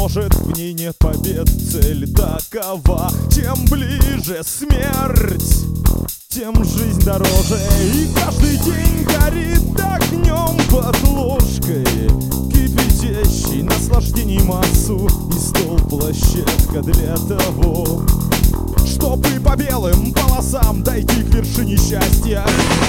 может в ней нет побед. Цель такова: чем ближе смерть, тем жизнь дороже. И каждый день горит огнем под ложкой, кипятящий наслаждений массу. И стол площадка для того, чтобы по белым полосам дойти к вершине счастья.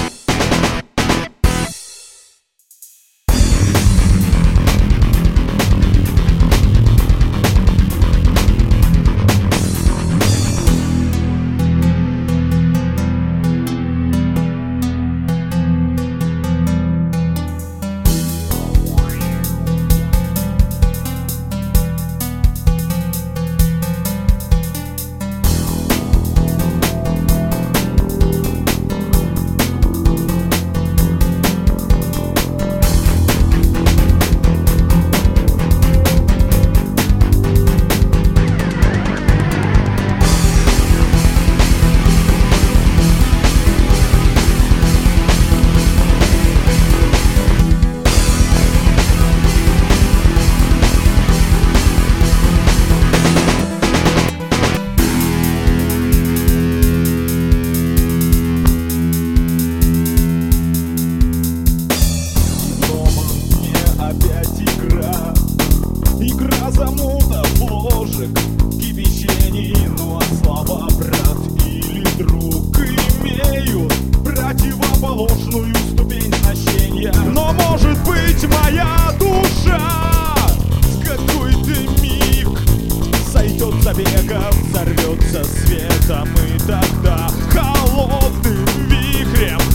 Игра замутов, ложек, кипячений. Ну а слова брат или друг имеют противоположную ступень значения. Но может быть моя душа в какой-то миг сойдет за берегом, взорвется светом, и тогда холодным вихрем